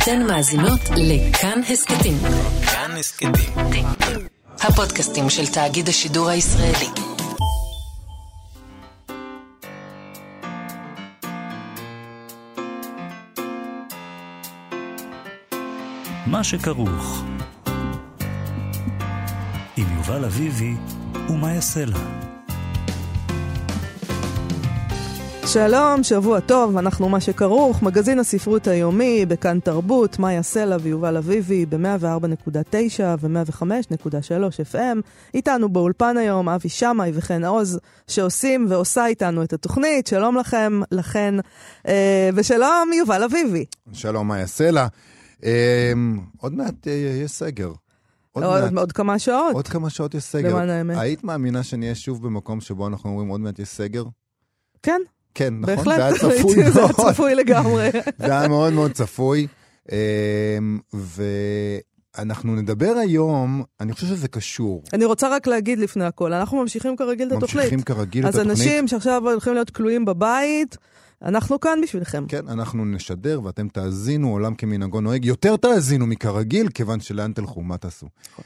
אתן מאזינות לכאן הסקטים. כאן הסקטים. הפודקאסטים של תאגיד השידור הישראלי. מה שכרוך. עם יובל אביבי ומה יעשה לה. שלום, שבוע טוב, אנחנו מה שכרוך, מגזין הספרות היומי, בכאן תרבות, מה יעשה לה ויובל אביבי, ב-104.9 ו-105.3 FM. איתנו באולפן היום אבי שמאי וחן עוז, שעושים ועושה איתנו את התוכנית. שלום לכן, ושלום יובל אביבי. שלום, מה יעשה לה. עוד מעט יש סגר. עוד כמה שעות. עוד כמה שעות יש סגר. למען האמת. היית מאמינה שנהיה שוב במקום שבו אנחנו אומרים עוד מעט יש סגר? כן. כן, נכון? בהחלט. זה היה צפוי מאוד. זה היה צפוי לגמרי. זה היה מאוד מאוד צפוי. ואנחנו נדבר היום, אני חושב שזה קשור. אני רוצה רק להגיד לפני הכל, אנחנו ממשיכים כרגיל את התוכנית. ממשיכים כרגיל את התוכנית. אז אנשים שעכשיו הולכים להיות כלואים בבית, אנחנו כאן בשבילכם. כן, אנחנו נשדר ואתם תאזינו, עולם כמנהגו נוהג. יותר תאזינו מכרגיל, כיוון שלאן תלכו, מה תעשו?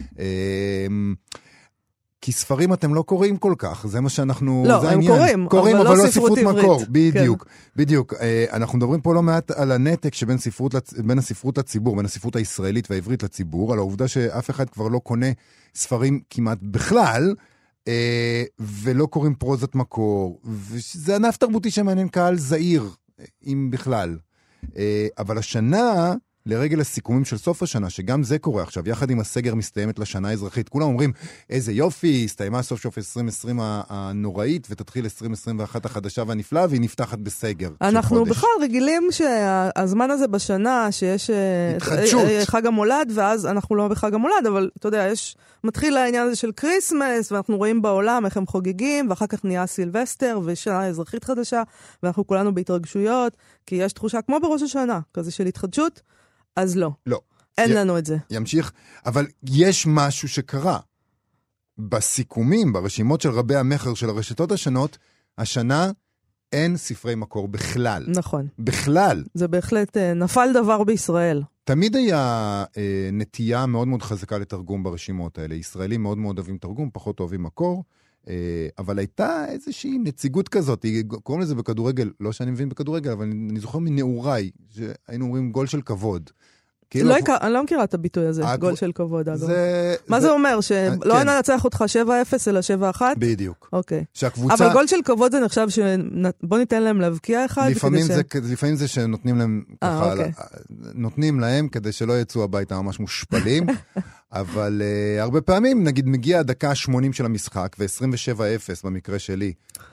כי ספרים אתם לא קוראים כל כך, זה מה שאנחנו... לא, הם קוראים, אבל לא ספרות עברית. מקור, בדיוק, בדיוק. אנחנו מדברים פה לא מעט על הנתק שבין בין הספרות לציבור, בין הספרות הישראלית והעברית לציבור, על העובדה שאף אחד כבר לא קונה ספרים כמעט בכלל, ולא קוראים פרוזת מקור, וזה ענף תרבותי שמעניין קהל זעיר, אם בכלל. אבל השנה... לרגל הסיכומים של סוף השנה, שגם זה קורה עכשיו, יחד עם הסגר מסתיימת לשנה האזרחית. כולם אומרים, איזה יופי, הסתיימה סוף שוף 2020 הנוראית, ותתחיל 2021 החדשה והנפלאה, והיא נפתחת בסגר. אנחנו בכלל רגילים שהזמן הזה בשנה, שיש חג המולד, ואז אנחנו לא בחג המולד, אבל אתה יודע, מתחיל העניין הזה של קריסמס, ואנחנו רואים בעולם איך הם חוגגים, ואחר כך נהיה סילבסטר, ושנה אזרחית חדשה, ואנחנו כולנו בהתרגשויות, כי יש תחושה כמו בראש השנה, כזה של התחדשות, אז לא. לא. אין לנו את זה. ימשיך, אבל יש משהו שקרה. בסיכומים, ברשימות של רבי המחר של הרשתות השונות, השנה אין ספרי מקור בכלל. נכון. בכלל. זה בהחלט נפל דבר בישראל. תמיד היה נטייה מאוד מאוד חזקה לתרגום ברשימות האלה. ישראלים מאוד מאוד אוהבים תרגום, פחות אוהבים מקור. אבל הייתה איזושהי נציגות כזאת, קוראים לזה בכדורגל, לא שאני מבין בכדורגל, אבל אני זוכר מנעוריי, שהיינו אומרים גול של כבוד. אני לא מכירה את הביטוי הזה, גול של כבוד. מה זה אומר? שלא ננצח אותך 7-0 אלא 7-1? בדיוק. אוקיי. אבל גול של כבוד זה נחשב בוא ניתן להם להבקיע אחד? לפעמים זה שנותנים להם ככה, נותנים להם כדי שלא יצאו הביתה ממש מושפלים, אבל הרבה פעמים, נגיד, מגיע הדקה ה-80 של המשחק, ו-27-0 במקרה שלי,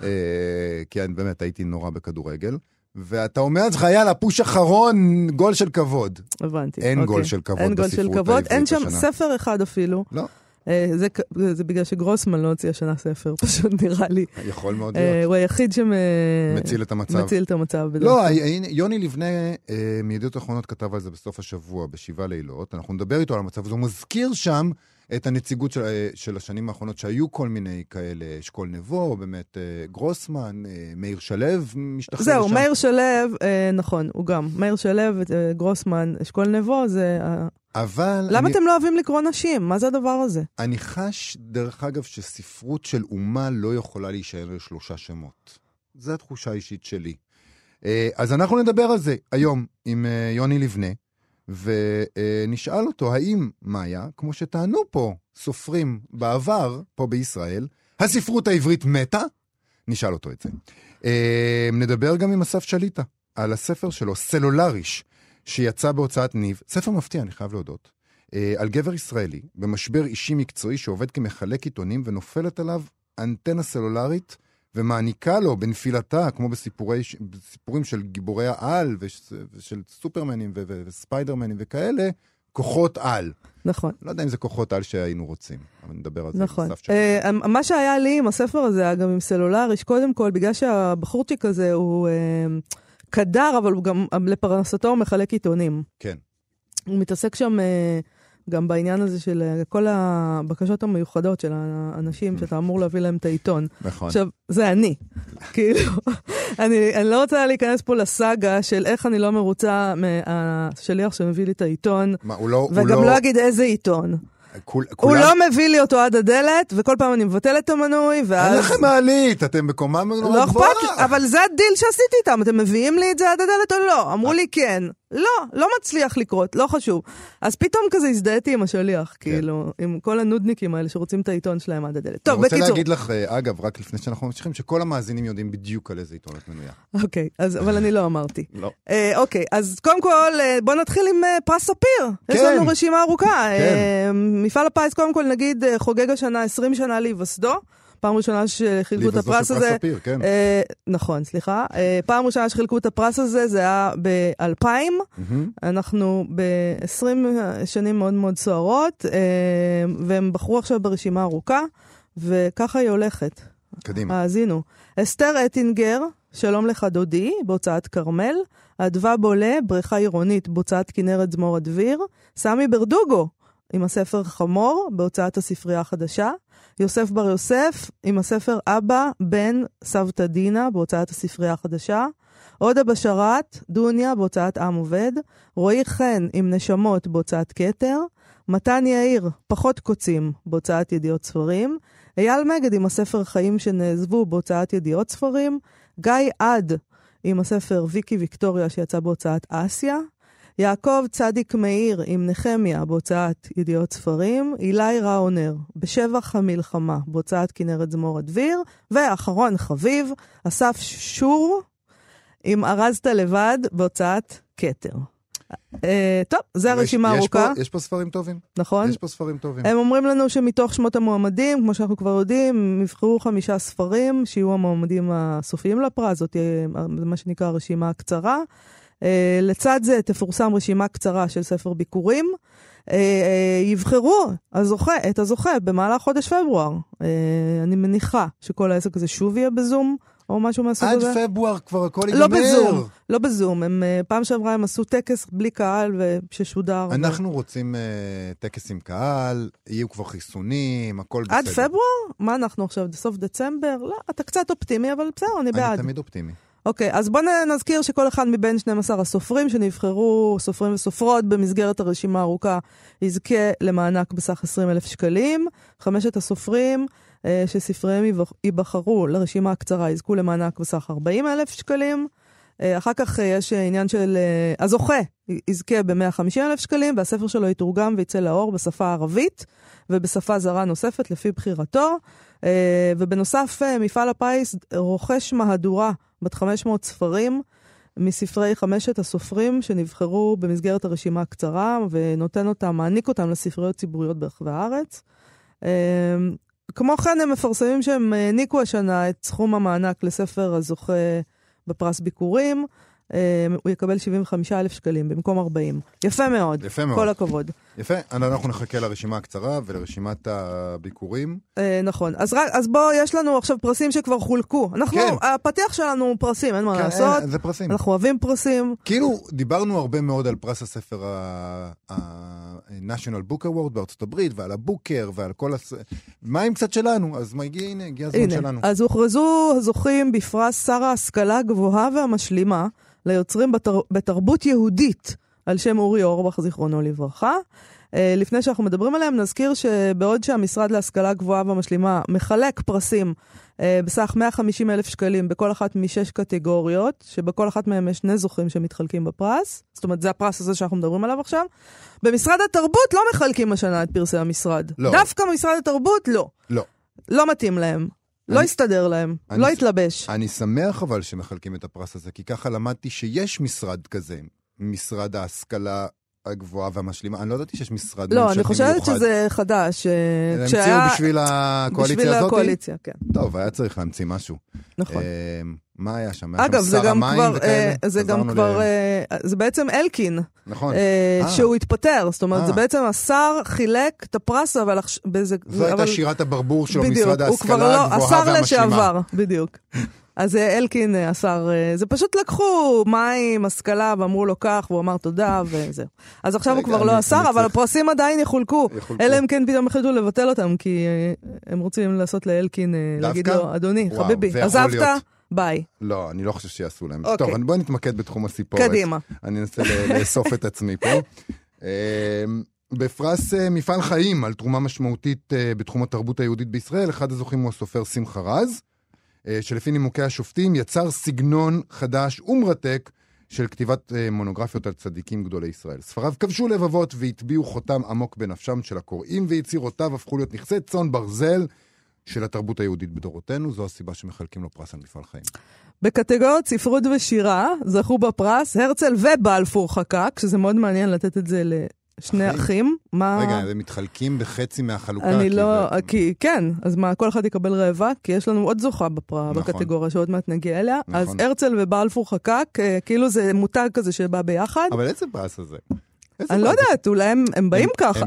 כי אני באמת הייתי נורא בכדורגל, ואתה אומר לך, יאללה, פוש אחרון, גול של כבוד. הבנתי. אין גול של כבוד בספרות העברית. אין שם ספר אחד אפילו. לא. זה בגלל שגרוסמן לא הוציא השנה ספר, פשוט נראה לי. יכול מאוד להיות. הוא היחיד מציל את המצב. מציל את המצב. לא, יוני לבנה מידיעות אחרונות כתב על זה בסוף השבוע, ב7 לילות. אנחנו נדבר איתו על המצב, הוא מזכיר שם את הנציגות של השנים האחרונות, שהיו כל מיני כאלה, אשכול נבו, באמת גרוסמן, מאיר שלב משתחרר זהו, שם. מאיר שלב, נכון, הוא גם. מאיר שלב, גרוסמן, אשכול נבו, זה... אבל... למה אתם לא אוהבים לקרוא נשים? מה זה הדבר הזה? אני חש, דרך אגב, שספרות של אומה לא יכולה להישאר ל3 שמות. זו התחושה האישית שלי. אז אנחנו נדבר על זה היום עם יוני לבנה, ונשאל אותו, האם מאיה, כמו שטענו פה סופרים בעבר, פה בישראל, הספרות העברית מתה? נשאל אותו את זה. נדבר גם עם אסף שליטה, על הספר שלו, סלולריש, שיצא בהוצאת ניב, ספר מפתיע, אני חייב להודות, על גבר ישראלי, במשבר אישי מקצועי שעובד כמחלק עיתונים, ונופלת עליו אנטנה סלולרית, ומעניקה לו בנפילתה, כמו בסיפורים של גיבורי העל, ושל סופרמנים וספיידרמנים וכאלה, כוחות על. נכון. לא יודע אם זה כוחות על שהיינו רוצים, אבל נדבר על זה. נכון. מה שהיה לי עם הספר הזה, גם עם סלולריש, קודם כל, בגלל שהבחורצ'יק הזה הוא קדר, אבל הוא גם לפרנסתו מחלק עיתונים. כן. הוא מתעסק שם גם בעניין הזה של כל הבקשות המיוחדות של האנשים, שאתה אמור להביא להם את העיתון. נכון. עכשיו, זה אני. כאילו, אני לא רוצה להיכנס פה לסאגה של איך אני לא מרוצה מהשליח שמביא לי את העיתון, וגם לא אגיד איזה עיתון. הוא לא מביא לי אותו עד הדלת, וכל פעם אני מבטלת את המנוי, ואז... אין לכם מעלית, אתם בקומה מאוד גבוהה. לא אכפת, אבל זה הדיל שעשיתי איתם, אתם מביאים לי את זה עד הדלת או לא? אמרו לי כן. לא מצליח לקרות, לא חשוב. אז פתאום כזה הזדהיתי עם השליח, כאילו, עם כל הנודניקים האלה שרוצים את העיתון שלהם עד הדלת. טוב, בקיצור. אני רוצה להגיד לך, אגב, רק לפני שאנחנו ממשיכים, שכל המאזינים יודעים בדיוק על איזה עיתון את מנויה. אוקיי, אבל אני לא אמרתי. לא. אוקיי, אז קודם כל, בוא נתחיל עם פרס ספיר. יש לנו רשימה ארוכה. מפעל הפיס, קודם כל, נגיד, חוגג השנה 20 שנה להיווסדו. פעם ראשונה שחילקו את הפרס הזה. נכון, סליחה. פעם ראשונה שחילקו את הפרס הזה, זה היה ב-2000. אנחנו ב-20 שנים מאוד מאוד סוערות, והם בחרו עכשיו ברשימה ארוכה, וככה היא הולכת. קדימה. האזינו. אסתר אטינגר, שלום לך דודי, בהוצאת קרמל. אדווה בולה, בריכה עירונית, בהוצאת כנרת זמור הדביר. סמי ברדוגו, עם הספר חמור, בהוצאת הספרייה החדשה. יוסף בר יוסף, עם הספר אבא, בן, סבתא דינה, בהוצאת הספרייה החדשה. עודה בשרת, דוניה, בהוצאת עם עובד. רועי חן, עם נשמות, בהוצאת כתר. מתן יאיר, פחות קוצים, בהוצאת ידיעות ספרים. אייל מגד, עם הספר חיים שנעזבו, בהוצאת ידיעות ספרים. גיא עד, עם הספר ויקי ויקטוריה, שיצא בהוצאת אסיה. יעקב צדיק מאיר עם נחמיה בהוצאת ידיעות ספרים, אילי ראונר בשבח המלחמה בהוצאת כנרת זמור הדביר, ואחרון חביב, אסף שור עם ארזת לבד בהוצאת כתר. טוב, זה הרשימה ארוכה. יש פה ספרים טובים. נכון. יש פה ספרים טובים. הם אומרים לנו שמתוך שמות המועמדים, כמו שאנחנו כבר יודעים, נבחרו 5 ספרים, שיהיו המועמדים הסופיים לפרס, זאת מה שנקרא הרשימה הקצרה. לצד זה תפורסם רשימה קצרה של ספר ביקורים. יבחרו את הזוכה במהלך חודש פברואר. אני מניחה שכל העסק הזה שוב יהיה בזום, או משהו מהסוג הזה. עד פברואר כבר הכל ייגמר. לא בזום. פעם שעברה הם עשו טקס בלי קהל ששודר. אנחנו רוצים טקס עם קהל, יהיו כבר חיסונים, הכל בסדר. עד פברואר? מה אנחנו עכשיו? סוף דצמבר? לא, אתה קצת אופטימי, אבל בסדר, אני בעד. אני תמיד אופטימי. אוקיי, אז בואו נזכיר שכל אחד מבין 12 הסופרים שנבחרו, סופרים וסופרות, במסגרת הרשימה הארוכה, יזכה למענק בסך 20,000 שקלים. 5 הסופרים שספריהם ייבחרו לרשימה הקצרה, יזכו למענק בסך 40,000 שקלים. אחר כך יש עניין של הזוכה, יזכה ב-150,000 שקלים, והספר שלו יתורגם ויצא לאור בשפה הערבית, ובשפה זרה נוספת לפי בחירתו. ובנוסף, מפעל הפיס רוכש מהדורה בת 500 ספרים מספרי 5 הסופרים שנבחרו במסגרת הרשימה הקצרה, ונותן אותם, מעניק אותם לספריות ציבוריות ברחבי הארץ. כמו כן, הם מפרסמים שהם העניקו השנה את סכום המענק לספר הזוכה בפרס ביקורים. הוא יקבל 75,000 שקלים במקום 40. יפה מאוד. יפה מאוד. כל הכבוד. יפה. אנחנו נחכה לרשימה הקצרה ולרשימת הביקורים. נכון. אז בוא, יש לנו עכשיו פרסים שכבר חולקו. הפתיח שלנו הוא פרסים, אין מה לעשות. זה פרסים. אנחנו אוהבים פרסים. כאילו, דיברנו הרבה מאוד על פרס הספר ה-National Book Award בארצות הברית, ועל הבוקר, ועל כל מה עם קצת שלנו? אז הגיע הזמן שלנו. אז הוכרזו הזוכים בפרס שר ההשכלה הגבוהה והמשלימה, ליוצרים בתרבות יהודית, על שם אורי אורבך, זיכרונו לברכה. לפני שאנחנו מדברים עליהם, נזכיר שבעוד שהמשרד להשכלה גבוהה והמשלימה מחלק פרסים בסך 150,000 שקלים בכל אחת מ6 קטגוריות, שבכל אחת מהם יש 2 זוכים שמתחלקים בפרס. זאת אומרת, זה הפרס הזה שאנחנו מדברים עליו עכשיו. במשרד התרבות לא מחלקים השנה את פרסי המשרד. לא. דווקא משרד התרבות לא. לא. לא מתאים להם. לא יסתדר להם, לא יתלבש. אני שמח אבל שמחלקים את הפרס הזה, כי ככה למדתי שיש משרד כזה, משרד ההשכלה הגבוהה והמשלימה. אני לא ידעתי שיש משרד ממשלתי מיוחד. לא, אני חושבת שזה חדש. המציאו בשביל הקואליציה הזאת? בשביל הקואליציה, כן. טוב, היה צריך להמציא משהו. נכון. מה היה שם? אגב, זה גם כבר, זה בעצם אלקין. נכון. שהוא התפטר, זאת אומרת, זה בעצם השר חילק את הפרס, אבל... זו הייתה שירת הברבור שלו, משרד ההשכלה הגבוהה והמשלימה. השר לשעבר, בדיוק. אז אלקין, השר, זה פשוט לקחו מים, השכלה, ואמרו לו כך, והוא אמר תודה, וזהו. אז עכשיו הוא כבר לא השר, אבל הפרסים עדיין יחולקו. אלא הם כן פתאום החליטו לבטל אותם, כי הם רוצים לעשות לאלקין, להגיד לו, אדוני, חביבי, עזבת, ביי. לא, אני לא חושב שיעשו להם. טוב, בואי נתמקד בתחום הסיפורת. קדימה. אני אנסה לאסוף את עצמי פה. בפרס מפעל חיים על תרומה משמעותית בתחום התרבות היהודית בישראל, אחד הזוכים הוא הסופר שמחה רז, שלפי נימוקי השופטים יצר סגנון חדש ומרתק של כתיבת מונוגרפיות על צדיקים גדולי ישראל. ספריו כבשו לבבות והטביעו חותם עמוק בנפשם של הקוראים, ויצירותיו הפכו להיות נכסי צאן ברזל של התרבות היהודית בדורותינו. זו הסיבה שמחלקים לו פרס על מפעל חיים. בקטגוריות ספרות ושירה זכו בפרס הרצל ובלפור חקק, שזה מאוד מעניין לתת את זה לשני אחים. רגע, הם מתחלקים בחצי מהחלוקה. אני לא, כן, אז מה, כל אחד יקבל רבע, כי יש לנו עוד זוכה בקטגוריה שעוד מעט נגיע אליה. אז הרצל ובלפור חקק, כאילו זה מותג כזה שבא ביחד. אבל איזה פרס הזה? אני לא יודעת, אולי הם באים ככה.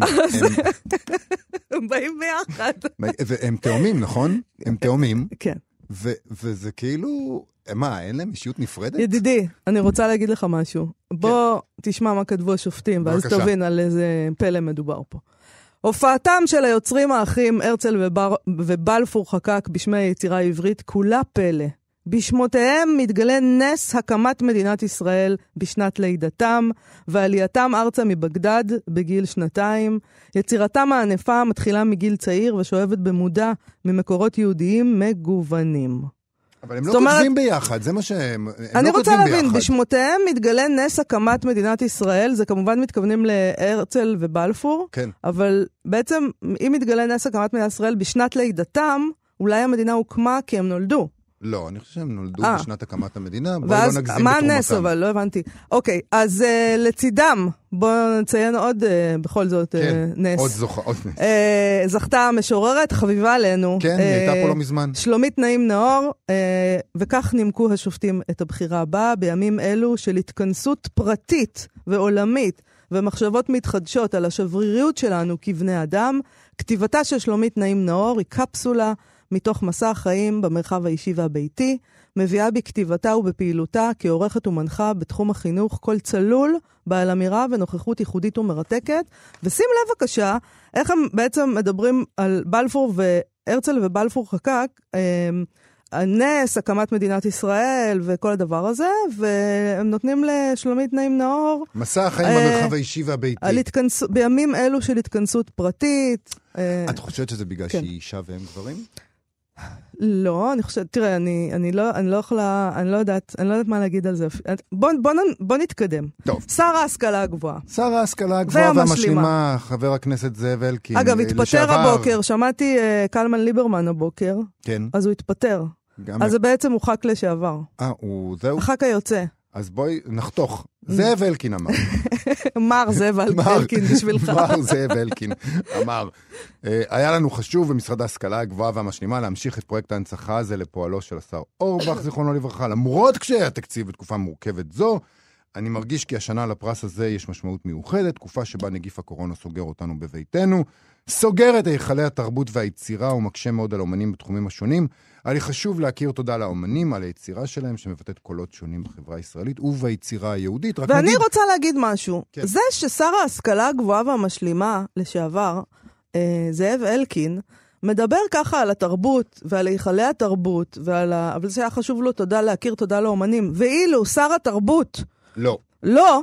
הם באים ביחד. הם תאומים, נכון? הם תאומים. כן. וזה כאילו, מה, אין להם אישיות נפרדת? ידידי, אני רוצה להגיד לך משהו. בוא תשמע מה כתבו השופטים, ואז תבין על איזה פלא מדובר פה. הופעתם של היוצרים האחים הרצל ובלפור חקק בשמי היצירה העברית כולה פלא. בשמותיהם מתגלה נס הקמת מדינת ישראל בשנת לידתם, ועלייתם ארצה מבגדד בגיל 2. יצירתם הענפה מתחילה מגיל צעיר ושואבת במודע ממקורות יהודיים מגוונים. אבל הם לא כותבים ביחד, זה מה שהם... אני רוצה להבין, בשמותיהם מתגלה נס הקמת מדינת ישראל, זה כמובן מתכוונים להרצל ובלפור, כן. אבל בעצם אם מתגלה נס הקמת מדינת ישראל בשנת לידתם, אולי המדינה הוקמה כי הם נולדו. לא, אני חושב שהם נולדו בשנת הקמת המדינה, בואו לא נגזים בתרומתם. מה הנס אבל? לא הבנתי. אוקיי, אז לצידם, בואו נציין עוד בכל זאת נס. עוד זוכה, עוד נס. זכתה המשוררת, חביבה עלינו. כן, היא הייתה פה לא מזמן. שלומית נעים נאור, וכך נימקו השופטים את הבחירה הבאה, בימים אלו של התכנסות פרטית ועולמית, ומחשבות מתחדשות על השבריריות שלנו כבני אדם. כתיבתה של שלומית נעים נאור היא קפסולה, מתוך מסע החיים במרחב האישי והביתי, מביאה בכתיבתה ובפעילותה כעורכת ומנחה בתחום החינוך כל צלול, בעל אמירה ונוכחות ייחודית ומרתקת. ושים לב בבקשה, איך הם בעצם מדברים על בלפור והרצל ובלפור חקק, הנס, הקמת מדינת ישראל וכל הדבר הזה, והם נותנים לשלומית נעים נאור. מסע החיים במרחב האישי והביתי. בימים אלו של התכנסות פרטית. את חושבת שזה בגלל שהיא אישה והם גברים? לא, אני חושבת, תראה, אני לא יודעת מה להגיד על זה. בוא נתקדם. טוב. שר ההשכלה הגבוהה. שר ההשכלה הגבוהה והמשלימה, חבר הכנסת זאב אלקין. אגב, התפטר הבוקר, שמעתי קלמן ליברמן הבוקר. כן. אז הוא התפטר. אז זה בעצם הוא ח"כ לשעבר. זהו? הח"כ היוצא. אז בואי נחתוך. זאב אלקין אמר. מר זאב אלקין בשבילך. מר זאב אלקין אמר. היה לנו חשוב במשרד ההשכלה הגבוהה והמשלימה להמשיך את פרויקט ההנצחה הזה לפועלו של השר אורבך, זיכרונו לברכה. למרות קשיי התקציב בתקופה מורכבת זו, אני מרגיש כי השנה לפרס הזה יש משמעות מיוחדת, תקופה שבה נגיף הקורונה סוגר אותנו בביתנו, סוגר את היכלי התרבות והיצירה ומקשה מאוד על האומנים בתחומים השונים. היה לי חשוב להכיר תודה לאומנים על היצירה שלהם שמבטאת קולות שונים בחברה הישראלית וביצירה היהודית. ואני רוצה להגיד משהו. כן. זה ששר ההשכלה הגבוהה והמשלימה לשעבר, זאב אלקין, מדבר ככה על התרבות ועל היכלי התרבות, אבל זה היה חשוב לו להכיר תודה לאומנים. ואילו שר התרבות... לא. לא.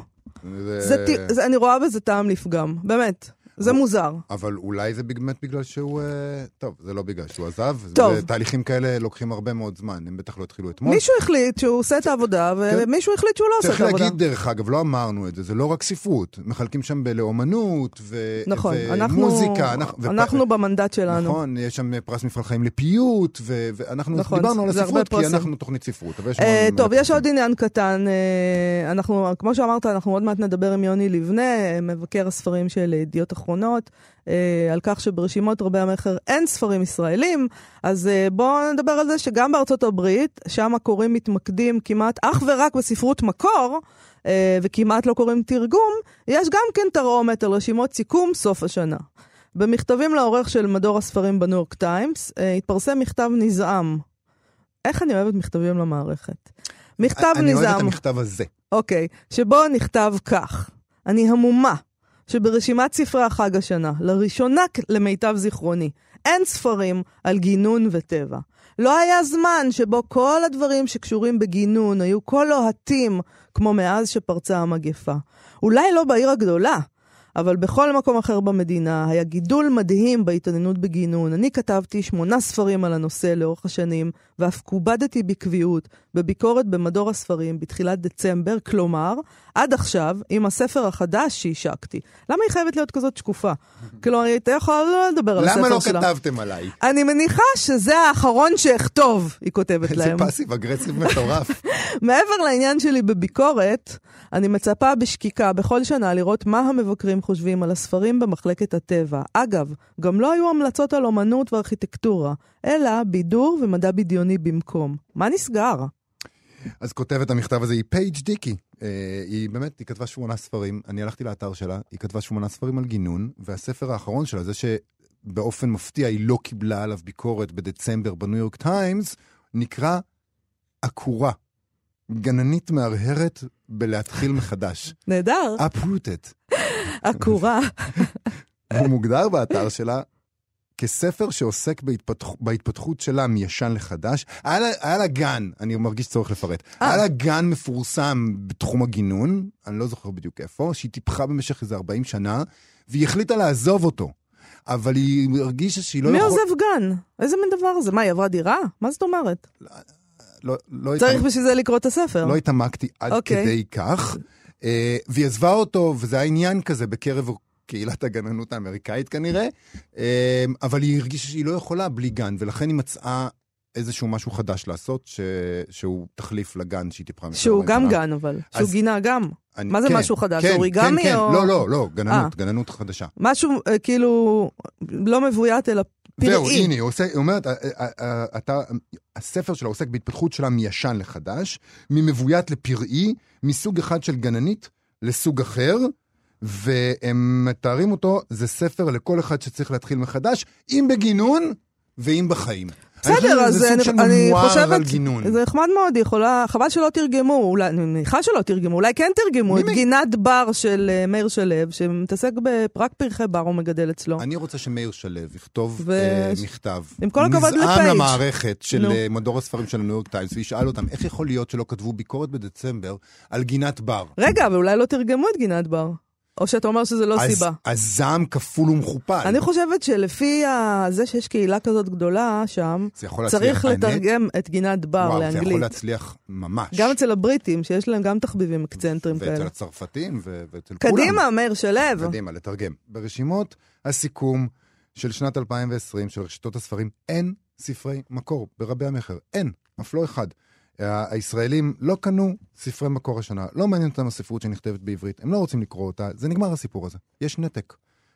אני רואה בזה טעם לפגם. באמת. זה מוזר. אבל אולי זה באמת בגלל שהוא... טוב, זה לא בגלל שהוא עזב. טוב. תהליכים כאלה לוקחים הרבה מאוד זמן. הם בטח לא התחילו אתמול. מישהו החליט שהוא עושה את העבודה, ומישהו החליט שהוא לא עושה את העבודה. צריך להגיד, דרך אגב, לא אמרנו את זה. זה לא רק ספרות. מחלקים שם לאומנות נכון, ומוזיקה. אנחנו במנדט שלנו. נכון, יש שם פרס מפעל חיים לפיוט, ואנחנו דיברנו על הספרות, כי אנחנו תוכנית ספרות. טוב, יש עוד עניין קטן. כמו שאמרת, אנחנו עוד מעט נדבר עם יוני לבנה, מבקר הספרים של ידיעות אחרונות, על כך שברשימות רבי המחר אין ספרים ישראלים. אז בואו נדבר על זה שגם בארצות הברית, שם הקוראים מתמקדים כמעט אך ורק בספרות מקור, וכמעט לא קוראים תרגום, יש גם כן תרעומת על רשימות סיכום סוף השנה. במכתבים לעורך של מדור הספרים בניו יורק טיימס, התפרסם מכתב נזעם איך אני אוהבת מכתבים למערכת. מכתב אני ניזם. אוהב את המכתב הזה. אוקיי, שבו נכתב כך. אני המומה שברשימת ספרי החג השנה, לראשונה למיטב זיכרוני, אין ספרים על גינון וטבע. לא היה זמן שבו כל הדברים שקשורים בגינון היו כה לוהטים כמו מאז שפרצה המגפה. אולי לא בעיר הגדולה, אבל בכל מקום אחר במדינה היה גידול מדהים בהתעניינות בגינון. אני כתבתי 8 ספרים על הנושא לאורך השנים, ואף קובדתי בקביעות בביקורת במדור הספרים בתחילת דצמבר, כלומר, עד עכשיו, עם הספר החדש שהשקתי. למה היא חייבת להיות כזאת שקופה? כלומר, אתה יכול לא לדבר על הספר שלה. למה לא כתבתם עליי? אני מניחה שזה האחרון שאכתוב, היא כותבת להם. זה פאסיב אגרסיב מטורף. מעבר לעניין שלי בביקורת, אני מצפה בשקיקה בכל שנה לראות מה המבקרים חושבים על הספרים במחלקת הטבע. אגב, גם לא היו המלצות על אומנות וארכיטקטורה, אלא בידור ומדע בדיוני במקום. מה נסגר? אז כותבת המכתב הזה היא פייג' דיקי. היא באמת, היא כתבה 8 ספרים, אני הלכתי לאתר שלה, היא כתבה 8 ספרים על גינון, והספר האחרון שלה, זה שבאופן מפתיע היא לא קיבלה עליו ביקורת בדצמבר בניו יורק טיימס, נקרא עקורה. גננית מהרהרת בלהתחיל מחדש. נהדר. uprooted. עקורה. הוא מוגדר באתר שלה כספר שעוסק בהתפתחות שלה מישן לחדש. היה לה גן, אני מרגיש צורך לפרט, היה לה גן מפורסם בתחום הגינון, אני לא זוכר בדיוק איפה, שהיא טיפחה במשך איזה 40 שנה, והיא החליטה לעזוב אותו. אבל היא הרגישה שהיא לא מי עוזב גן? איזה מין דבר זה? מה, היא עברה דירה? מה זאת אומרת? צריך בשביל זה לקרוא את הספר. לא התעמקתי עד כדי כך, והיא עזבה אותו, וזה היה עניין כזה בקרב קהילת הגננות האמריקאית כנראה, אבל היא הרגישה שהיא לא יכולה בלי גן, ולכן היא מצאה איזשהו משהו חדש לעשות, שהוא תחליף לגן שהיא טיפחה. שהוא גם גן, אבל. שהוא גינה גם. מה זה משהו חדש? אוריגמי או... לא, גננות חדשה. משהו כאילו לא מבוית אלא פראי. זהו, הנה, היא אומרת, הספר שלה עוסק בהתפתחות שלה מישן לחדש, ממבוית לפראי, מסוג אחד של גננית לסוג אחר, והם מתארים אותו, זה ספר לכל אחד שצריך להתחיל מחדש, אם בגינון ואם בחיים. בסדר, אז אני חושבת, זה נחמד מאוד, חבל שלא תרגמו, אני מניחה שלא תרגמו, אולי כן תרגמו את גינת בר של מאיר שלו, שמתעסק רק פרחי בר הוא מגדל אצלו. אני רוצה שמאיר שלו יכתוב מכתב, עם כל הכבוד לפייג' נזעם למערכת של מדור הספרים של הניו יורק טיימס, וישאל אותם, איך יכול להיות שלא כתבו ביקורת בדצמבר על גינת בר? רגע, אבל אולי לא תרגמו את גינת בר. או שאתה אומר שזה לא סיבה. אז זעם כפול ומכופל. אני חושבת שלפי זה שיש קהילה כזאת גדולה שם, צריך לתרגם את גינת בר לאנגלית. זה יכול להצליח ממש. גם אצל הבריטים, שיש להם גם תחביבים אקצנטרים כאלה. ואצל הצרפתים ואצל כולם. קדימה, מאיר שלו. קדימה, לתרגם. ברשימות הסיכום של שנת 2020 של רשתות הספרים, אין ספרי מקור ברבי המחר. אין, אף לא אחד. הישראלים לא קנו ספרי מקור השנה, לא מעניין אותם הספרות שנכתבת בעברית, הם לא רוצים לקרוא אותה, זה נגמר הסיפור הזה, יש נתק.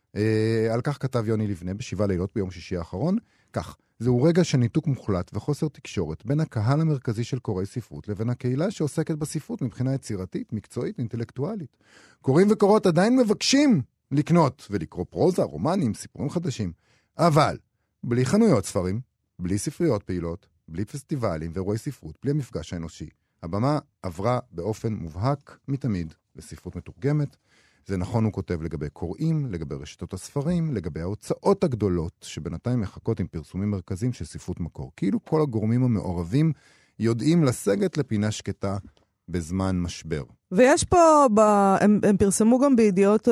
על כך כתב יוני לבנה ב7 לילות ביום שישי האחרון, כך, זהו רגע של ניתוק מוחלט וחוסר תקשורת בין הקהל המרכזי של קוראי ספרות לבין הקהילה שעוסקת בספרות מבחינה יצירתית, מקצועית, אינטלקטואלית. קוראים וקוראות עדיין מבקשים לקנות ולקרוא פרוזה, רומנים, סיפורים חדשים, אבל בלי חנויות ספרים, בלי ספריות פעילות, בלי פסטיבלים ואירועי ספרות, בלי המפגש האנושי. הבמה עברה באופן מובהק מתמיד לספרות מתורגמת. זה נכון, הוא כותב לגבי קוראים, לגבי רשתות הספרים, לגבי ההוצאות הגדולות, שבינתיים מחכות עם פרסומים מרכזיים של ספרות מקור. כאילו כל הגורמים המעורבים יודעים לסגת לפינה שקטה בזמן משבר. ויש פה, הם פרסמו גם בידיעות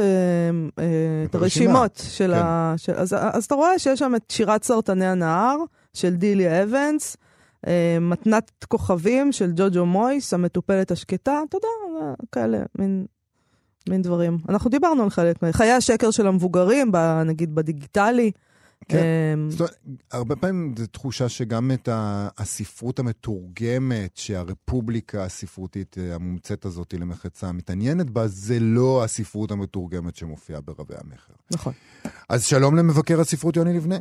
את הרשימות של אז אתה רואה שיש שם את שירת סרטני הנהר, של דיליה אבנס, מתנת כוכבים של ג'וג'ו מויס, המטופלת השקטה, אתה יודע, כאלה, מין דברים. אנחנו דיברנו על חלק, חיי השקר של המבוגרים, נגיד בדיגיטלי. כן, הרבה פעמים זו תחושה שגם את הספרות המתורגמת, שהרפובליקה הספרותית המומצאת הזאת למחצה מתעניינת בה, זה לא הספרות המתורגמת שמופיעה ברבי המחר. נכון. אז שלום למבקר הספרות יוני לבנה.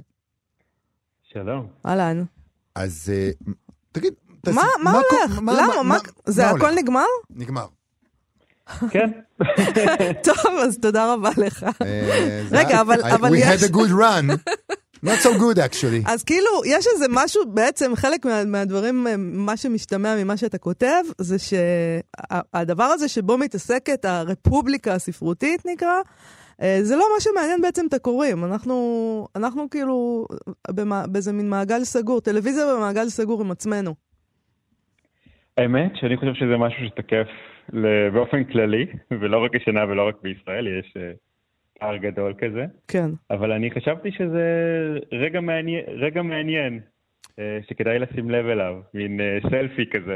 שלום. אהלן. אז תגיד, מה הולך? למה? זה הכל נגמר? נגמר. כן. טוב, אז תודה רבה לך. רגע, אבל יש... We had a good run. Not so good actually. אז כאילו, יש איזה משהו, בעצם חלק מהדברים, מה שמשתמע ממה שאתה כותב, זה שהדבר הזה שבו מתעסקת הרפובליקה הספרותית נקרא, זה לא מה שמעניין בעצם את הקוראים. אנחנו כאילו באיזה מין מעגל סגור, טלוויזיה במעגל סגור עם עצמנו. האמת שאני חושב שזה משהו שתקף באופן כללי, ולא רק השנה ולא רק בישראל, יש פער גדול כזה. כן. אבל אני חשבתי שזה רגע מעניין, שכדאי לשים לב אליו, מין סלפי כזה,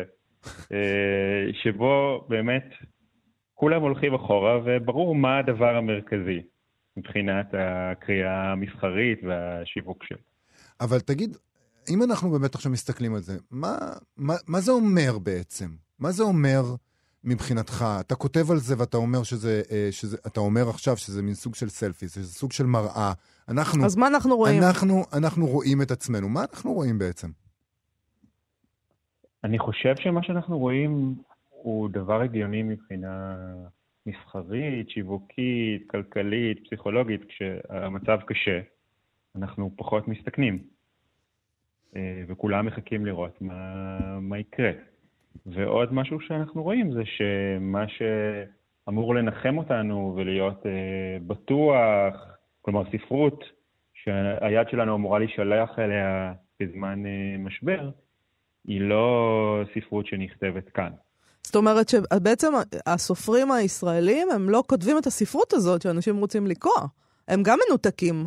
שבו באמת כולם הולכים אחורה, וברור מה הדבר המרכזי מבחינת הקריאה המסחרית והשיווק של. אבל תגיד, אם אנחנו באמת עכשיו מסתכלים על זה, מה זה אומר בעצם? מה זה אומר מבחינתך? אתה כותב על זה ואתה אומר אתה אומר עכשיו שזה מין סוג של סלפי, זה סוג של מראה. אז מה אנחנו רואים? אנחנו רואים את עצמנו. מה אנחנו רואים בעצם? אני חושב שמה שאנחנו רואים הוא דבר הגיוני מבחינה מסחרית, שיווקית, כלכלית, פסיכולוגית. כשהמצב קשה, אנחנו פחות מסתכנים. וכולם מחכים לראות מה יקרה. ועוד משהו שאנחנו רואים זה שמה שאמור לנחם אותנו ולהיות בטוח, כלומר ספרות, שהיד שלנו אמורה להישלח אליה בזמן משבר, היא לא ספרות שנכתבת כאן. זאת אומרת שבעצם הסופרים הישראלים הם לא כותבים את הספרות הזאת שאנשים רוצים לקרוא. הם גם מנותקים.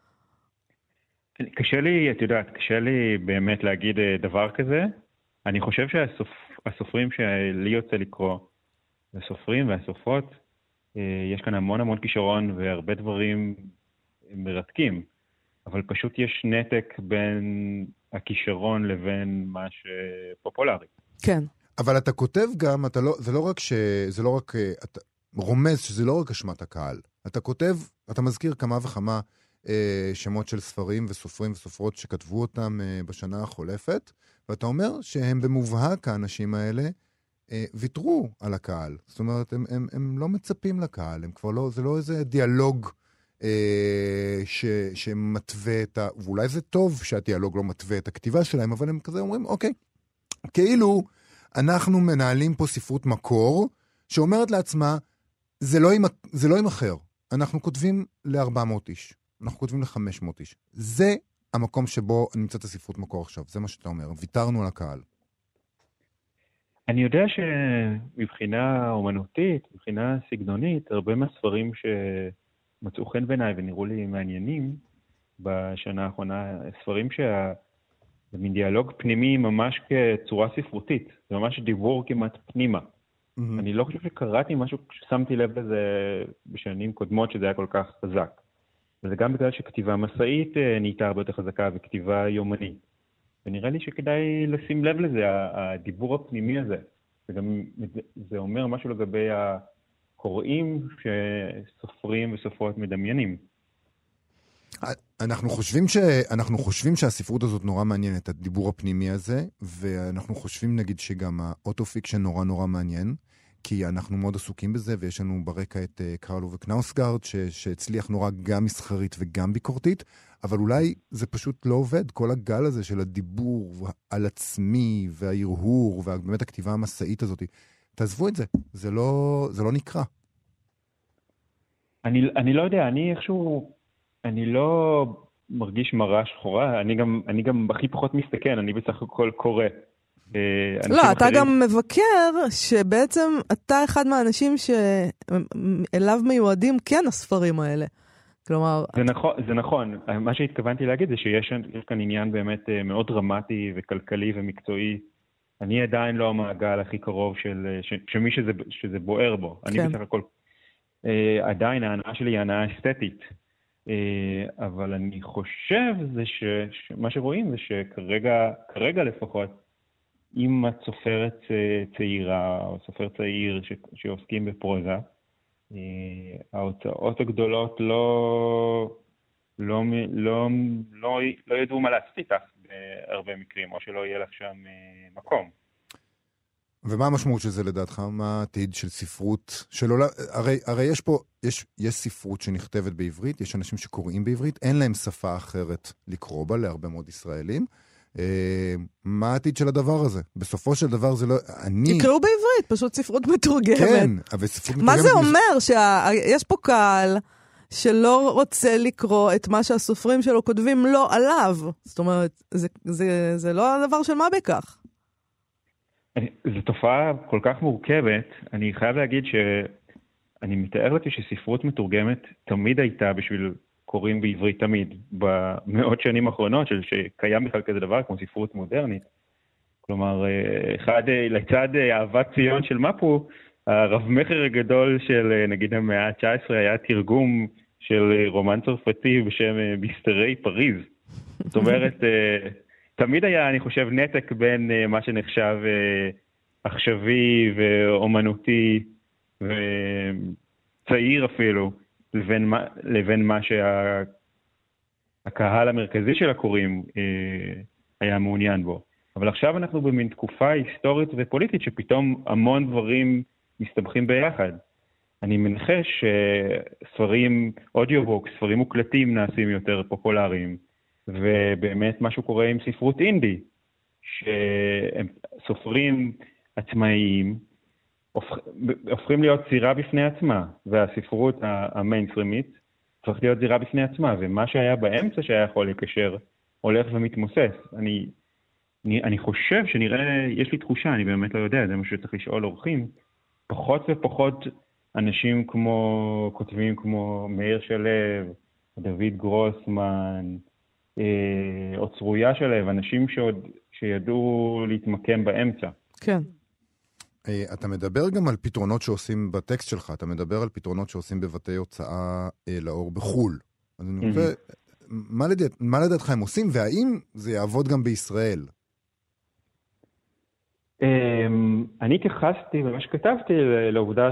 קשה לי, את יודעת, קשה לי באמת להגיד דבר כזה. אני חושב שהסופרים שלי יוצא לקרוא, הסופרים והסופרות, יש כאן המון כישרון והרבה דברים מרתקים, אבל פשוט יש נתק בין הכישרון לבין מה שפופולרי. כן. אבל אתה כותב גם, זה לא רק, אתה רומז שזה לא רק אשמת הקהל. אתה כותב, אתה מזכיר כמה וכמה שמות של ספרים וסופרים וסופרות שכתבו אותם בשנה החולפת, ואתה אומר שהם במובהק האנשים האלה ויתרו על הקהל. זאת אומרת, הם לא מצפים לקהל, הם כבר לא, זה לא איזה דיאלוג שמתווה ואולי זה טוב שהדיאלוג לא מתווה את הכתיבה שלהם, אבל הם כזה אומרים, אוקיי, כאילו אנחנו מנהלים פה ספרות מקור, שאומרת לעצמה, זה לא יימכר. אנחנו כותבים ל-400 איש. אנחנו כותבים ל-500 איש. זה המקום שבו נמצאת הספרות מקור עכשיו. זה מה שאתה אומר. ויתרנו על הקהל. אני יודע שמבחינה אומנותית, מבחינה סגנונית, הרבה מהספרים שמצאו חן בעיניי ונראו לי מעניינים בשנה האחרונה, ספרים זה מין דיאלוג פנימי ממש כצורה ספרותית. זה ממש דיבור כמעט פנימה. אני לא חושב שקראתי משהו ששמתי לב לזה בשנים קודמות שזה היה כל כך חזק. וזה גם בגלל שכתיבה מסעית נהייתה הרבה יותר חזקה וכתיבה יומנית. ונראה לי שכדאי לשים לב לזה, הדיבור הפנימי הזה. וגם זה אומר משהו לגבי הקוראים שסופרים וסופרות מדמיינים. אנחנו חושבים שהספרות הזאת נורא מעניינת, הדיבור הפנימי הזה, ואנחנו חושבים נגיד שגם האוטו-פיקשן נורא מעניין, כי אנחנו מאוד עסוקים בזה, ויש לנו ברקע את קרלו וקנאוסגרד, שהצליח נורא גם מסחרית וגם ביקורתית, אבל אולי זה פשוט לא עובד, כל הגל הזה של הדיבור על עצמי וההרהור, ובאמת הכתיבה המסעית הזאת, תעזבו את זה, זה לא נקרא. אני לא יודע, אני לא מרגיש מראה שחורה, אני גם הכי פחות מסתכן, אני בסך הכל קורא. לא, אתה גם מבקר שבעצם אתה אחד מהאנשים שאליו מיועדים כן הספרים האלה. כלומר... זה נכון. מה שהתכוונתי להגיד זה שיש כאן עניין באמת מאוד דרמטי וכלכלי ומקצועי. אני עדיין לא המעגל הכי קרוב של מי שזה בוער בו. אני בסך הכל... עדיין ההנאה שלי היא הנאה אסתטית. אבל אני חושב שמה שרואים זה שכרגע לפחות, אם את סופרת צעירה או סופר צעיר שעוסקים בפרוזה, ההוצאות הגדולות לא ידעו מה להספיק לך בהרבה מקרים, או שלא יהיה לך שם מקום. ומה המשמעות של זה לדעתך? מה העתיד של ספרות? הרי יש פה, יש ספרות שנכתבת בעברית, יש אנשים שקוראים בעברית, אין להם שפה אחרת לקרוא בה להרבה מאוד ישראלים. מה העתיד של הדבר הזה? בסופו של דבר זה לא... יקראו בעברית, פשוט ספרות מתורגמת. כן, אבל ספרות מתורגמת... מה זה אומר? שיש פה קהל שלא רוצה לקרוא את מה שהסופרים שלו כותבים לא עליו. זאת אומרת, זה לא הדבר של מה בכך. זו תופעה כל כך מורכבת. אני חייב להגיד שאני מתאר לעצמי שספרות מתורגמת תמיד הייתה בשביל קוראים בעברית תמיד, במאות שנים האחרונות, שקיים בכלל כזה דבר כמו ספרות מודרנית. כלומר, לצד אהבת ציון של מפו, הרב מחר הגדול של נגיד המאה ה-19 היה תרגום של רומן צרפתי בשם מיסטרי פריז. זאת אומרת, תמיד היה, אני חושב, נתק בין מה שנחשב עכשווי ואומנותי וצעיר אפילו, לבין מה שהקהל המרכזי של הקוראים היה מעוניין בו. אבל עכשיו אנחנו במין תקופה היסטורית ופוליטית שפתאום המון דברים מסתבכים ביחד. אני מנחש שספרים, אודיובוק, ספרים מוקלטים נעשים יותר פופולריים, ובאמת משהו קורה עם ספרות אינדי, שהם סופרים עצמאיים, הופכים להיות זירה בפני עצמה, והספרות המיינסטרימית צריך להיות זירה בפני עצמה, ומה שהיה באמצע שהיה יכול לקשר הולך ומתמוסס. אני חושב שנראה, יש לי תחושה, אני באמת לא יודע, זה מה שצריך לשאול אורחים, פחות ופחות אנשים כמו, כותבים כמו מאיר שלו, דוד גרוסמן, או צרויה שלו, אנשים שידעו להתמקם באמצע. כן. אתה מדבר גם על פתרונות שעושים בטקסט שלך, אתה מדבר על פתרונות שעושים בבתי הוצאה לאור בחול. אז אני רוצה, מה לדעתך הם עושים, והאם זה יעבוד גם בישראל? אני התייחסתי במה שכתבתי לעובדה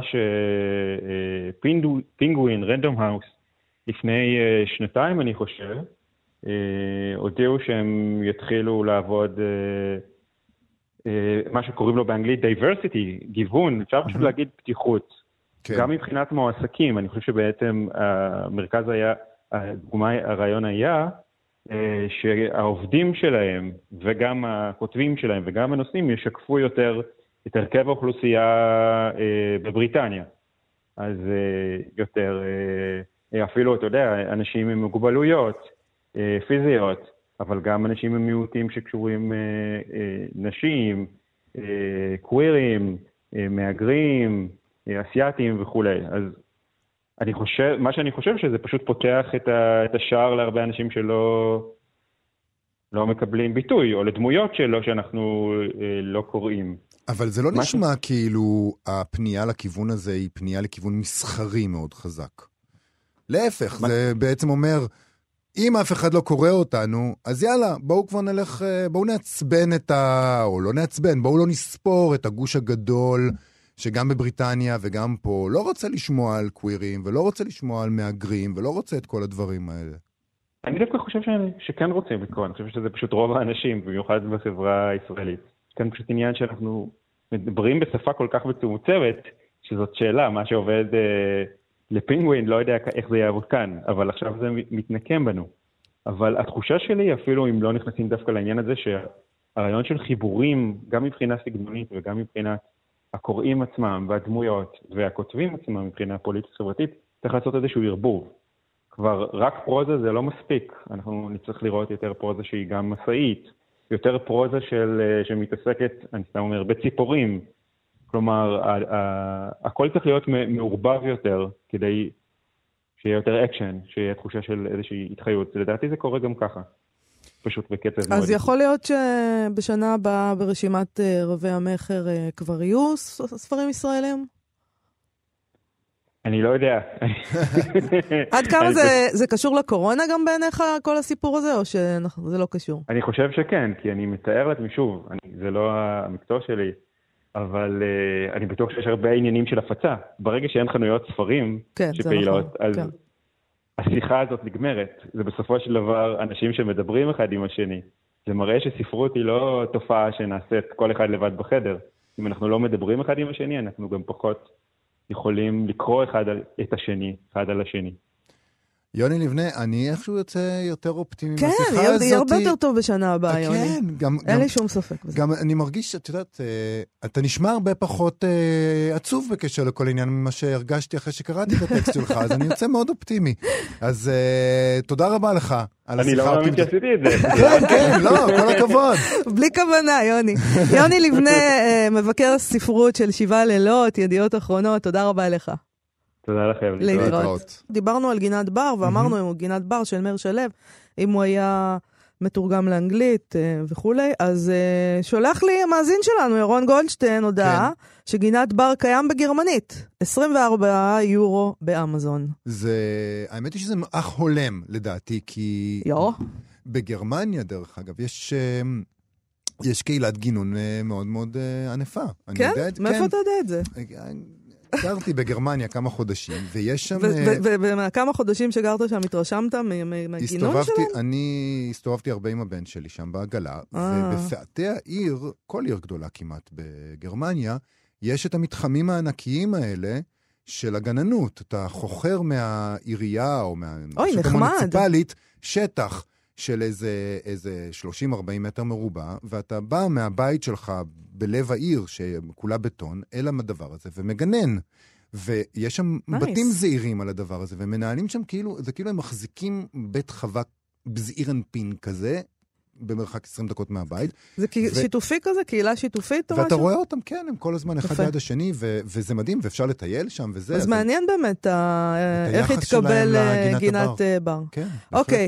שפינגווין, רנדום האוס, לפני שנתיים אני חושב, הודיעו שהם יתחילו לעבוד מה שקוראים לו באנגלית diversity, גיוון, אפשר פשוט להגיד פתיחות. גם מבחינת מועסקים, אני חושב שבעצם המרכז היה, הרעיון היה שהעובדים שלהם וגם הכותבים שלהם וגם הנושאים ישקפו יותר את הרכב האוכלוסייה בבריטניה. אז יותר, אפילו, אתה יודע, אנשים עם מוגבלויות פיזיות, אבל גם אנשים עם מיעוטים שקשורים נשים, קווירים, מהגרים, אסיאטים וכו'. אז מה שאני חושב שזה פשוט פותח את השער להרבה אנשים שלא מקבלים ביטוי, או לדמויות שלו שאנחנו לא קוראים. אבל זה לא נשמע כאילו הפנייה לכיוון הזה היא פנייה לכיוון מסחרי מאוד חזק. להפך, זה בעצם אומר, אם אף אחד לא קורא אותנו, אז יאללה, בואו כבר נלך, בואו נעצבן או לא נעצבן, בואו לא נספור את הגוש הגדול, שגם בבריטניה וגם פה לא רוצה לשמוע על קווירים, ולא רוצה לשמוע על מהגרים, ולא רוצה את כל הדברים האלה. אני דווקא חושב שכן רוצים לקרוא, אני חושב שזה פשוט רוב האנשים, במיוחד בחברה הישראלית. כאן פשוט עניין שאנחנו מדברים בשפה כל כך מצומצמת, שזאת שאלה, מה שעובד לפינגווין, לא יודע איך זה יעבוד כאן, אבל עכשיו זה מתנקם בנו. אבל התחושה שלי, אפילו אם לא נכנסים דווקא לעניין הזה, שהרעיון של חיבורים, גם מבחינה סגנונית וגם מבחינת הקוראים עצמם והדמויות והכותבים עצמם מבחינה פוליטית חברתית, צריך לעשות איזשהו ערבוב. כבר רק פרוזה זה לא מספיק. אנחנו נצטרך לראות יותר פרוזה שהיא גם מסעית, יותר פרוזה שמתעסקת, אני סתם אומר, בציפורים. כלומר, הכל צריך להיות מעורבב יותר, כדי שיהיה יותר אקשן, שיהיה תחושה של איזושהי התחיות. לדעתי זה קורה גם ככה. פשוט בקצב מאוד. אז יכול להיות שבשנה הבאה ברשימת רבי המחר כבר יהיו ספרים ישראלים? אני לא יודע. עד כמה זה קשור לקורונה גם בעיניך כל הסיפור הזה, או שזה לא קשור? אני חושב שכן, כי אני מתאר לעצמי שוב, זה לא המקצוע שלי, אבל אני בטוח שיש הרבה עניינים של הפצה. ברגע שאין חנויות ספרים שפעילות, אז השיחה הזאת נגמרת. זה בסופו של דבר אנשים שמדברים אחד עם השני. זה מראה שספרות היא לא תופעה שנעשית כל אחד לבד בחדר. אם אנחנו לא מדברים אחד עם השני, אנחנו גם פחות יכולים לקרוא את השני, אחד על השני. יוני לבנה, אני איכשהו יוצא יותר אופטימי כן, מהשיחה הזאת. יהיה הרבה יותר טוב בשנה הבאה, יוני. כן, אין לי שום ספק בזה. גם אני מרגיש שאת יודעת, אתה נשמע הרבה פחות עצוב בקשר לכל עניין ממה שהרגשתי אחרי שקראתי את הטקסט שלך, אז אני יוצא מאוד אופטימי. אז תודה רבה לך על השיחה. אני לא מאמין שעשיתי את זה. כן, כן, לא, כל הכבוד. בלי כוונה, יוני. יוני לבנה, מבקר ספרות של 7 לילות, ידיעות אחרונות, תודה רבה לך. תודה לכם. להתראות. דיברנו על גינת בר, ואמרנו, גינת בר של מאיר שלו, אם הוא היה מתורגם לאנגלית וכולי, אז שולח לי המאזין שלנו, ירון גולדשטיין, הודעה, שגינת בר קיים בגרמנית, 24 יורו באמזון. האמת היא שזה אך הולם, לדעתי, כי בגרמניה, דרך אגב, יש קהילת גינון מאוד מאוד ענפה. כן? מאיפה אתה יודע את זה? גרתי בגרמניה כמה חודשים, ויש שם... וכמה חודשים שגרת שם, התרשמת מהגינון שלהם? אני הסתובבתי הרבה עם הבן שלי שם בעגלה, ובפאתי העיר, כל עיר גדולה כמעט בגרמניה, יש את המתחמים הענקיים האלה של הגננות. אתה חוכר מהעירייה או מהרשות המוניציפלית שטח של איזה 30-40 מטר מרובע, ואתה בא מהבית שלך בלב העיר, שכולה בטון, אל הדבר הזה, ומגנן. ויש שם בתים זעירים על הדבר הזה, ומנהלים שם כאילו, זה כאילו הם מחזיקים בית חווה בזעיר אנפין כזה, במרחק 20 דקות מהבית. זה שיתופי כזה? קהילה שיתופית או משהו? ואתה רואה אותם, כן, הם כל הזמן אחד ליד השני, וזה מדהים, ואפשר לטייל שם וזה. אז מעניין באמת איך התקבל גינת בר. אוקיי,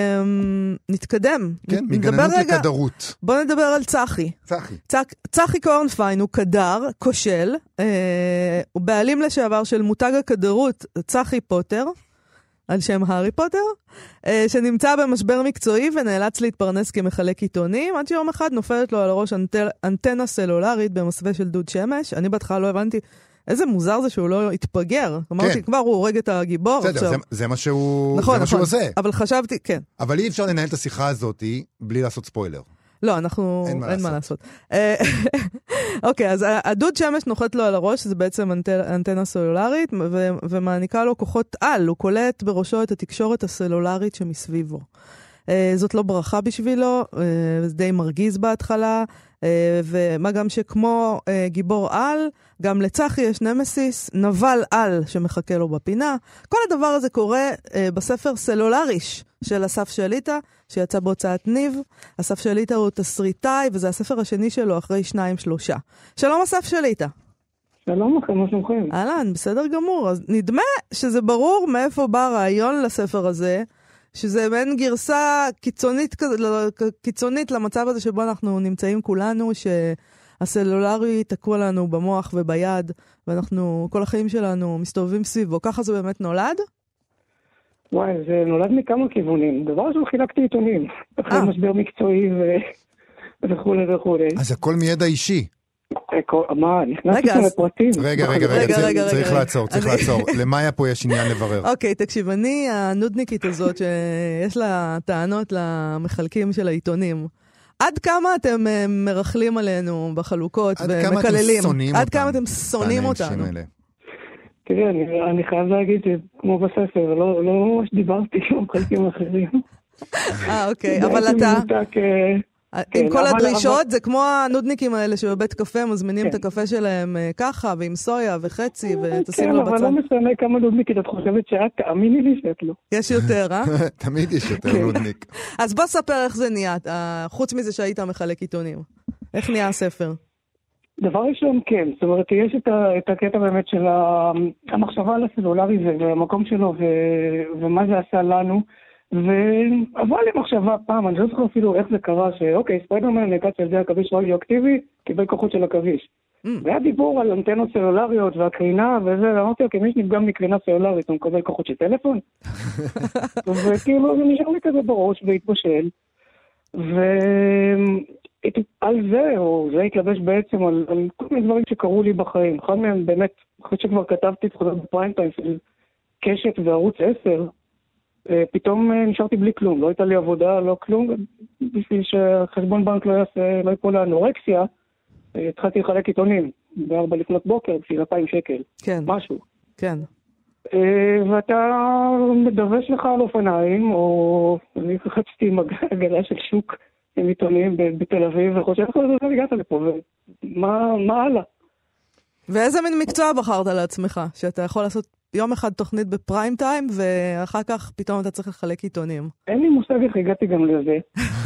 נתקדם. כן, מגננות לכדרות. בוא נדבר על צחי. צחי קורנפיין הוא קדר, כושל, הוא בעלים לשעבר של מותג הכדרות צחי פוטר, על שם הארי פוטר, שנמצא במשבר מקצועי ונאלץ להתפרנס כמחלק עיתונים, עד שיום אחד נופלת לו על הראש אנטנה סלולרית במסווה של דוד שמש. אני בהתחלה לא הבנתי איזה מוזר זה שהוא לא התפגר. אמרתי, כבר הוא הורג את הגיבור. בסדר, זה מה שהוא עושה. אבל חשבתי, כן. אבל אי אפשר לנהל את השיחה הזאת בלי לעשות ספוילר. לא, אין מה לעשות. אוקיי, אז הדוד שמש נוחת לו על הראש, זה בעצם אנטנה סלולרית, ומעניקה לו כוחות על, הוא קולט בראשו את התקשורת הסלולרית שמסביבו. זאת לא ברכה בשבילו, זה די מרגיז בהתחלה, ומה גם שכמו גיבור על, גם לצחי יש נמסיס, נבל על שמחכה לו בפינה. כל הדבר הזה קורה בספר סלולריש של אסף שליטה, שיצא בהוצאת ניב. אסף שליטה הוא תסריטאי, וזה הספר השני שלו אחרי 2-3. שלום אסף שליטה. שלום לכם, מה שלומכם? אהלן, בסדר גמור. אז נדמה שזה ברור מאיפה בא הרעיון לספר הזה, שזה מעין גרסה קיצונית למצב הזה שבו אנחנו נמצאים כולנו, שהסלולרי תקוע לנו במוח וביד, ואנחנו כל החיים שלנו מסתובבים סביבו. ככה זה באמת נולד? וואי, זה נולד מכמה כיוונים. דבר ראשון, חילקתי עיתונים. אחרי משבר מקצועי וכולי וכולי. אז הכל מידע אישי. מה, נכנסתי פה לפרטים. רגע, צריך לעצור. למאיה פה יש עניין לברר. אוקיי, תקשיב, אני הנודניקית הזאת שיש לה טענות למחלקים של העיתונים. עד כמה אתם מרחלים עלינו בחלוקות ומקללים? עד כמה אתם שונאים אותנו? תראה, אני חייב להגיד שכמו בספר, לא ממש דיברתי עם חלקים אחרים. אוקיי, אבל אתה... עם כל הדרישות, זה כמו הנודניקים האלה שבבית קפה מזמינים את הקפה שלהם ככה, ועם סויה וחצי, ותשים לו בצד. כן, אבל לא משנה כמה נודניקית, את חושבת שאת, תאמיני לי שאת לא. יש יותר, תמיד יש יותר נודניק. אז בוא ספר איך זה נהיה, חוץ מזה שהיית מחלק עיתונים. איך נהיה הספר? דבר ראשון, כן. זאת אומרת, יש את הקטע באמת של המחשבה על הסלולרי והמקום שלו, ומה זה עשה לנו. ועבר לי מחשבה פעם, אני לא זוכר אפילו איך זה קרה, שאוקיי, ספיידרמן נקט של זה עכביש רדיואקטיבי, קיבל כוחות של עכביש. והיה דיבור על אנטנות סלולריות והקרינה וזה, ואמרתי, אוקיי, מי שנפגם מקרינה סלולרית, הוא מקבל כוחות של טלפון? וכאילו זה נשאר לי כזה בראש והתבושל. ועל זה, או זה התלבש בעצם על כל מיני דברים שקרו לי בחיים. אחד מהם באמת, אחרי שכבר כתבתי את חוזר בפריים טיים של קשת וערוץ 10, פתאום נשארתי בלי כלום, לא הייתה לי עבודה, לא כלום, בשביל שחשבון בנק לא ייפול לאנורקסיה, התחלתי לחלק עיתונים, ב4 לפנות בוקר, בשביל 2,000 שקל, כן. משהו. כן. ואתה מדרש לך על אופניים, או אני חצתי עם עגלה של שוק עם עיתונים בתל אביב, וחושב איך אתה הגעת לפה, ומה הלאה? ואיזה מין מקצוע בחרת לעצמך? שאתה יכול לעשות יום אחד תוכנית בפריים טיים, ואחר כך פתאום אתה צריך לחלק עיתונים. אין לי מושג איך הגעתי גם לזה.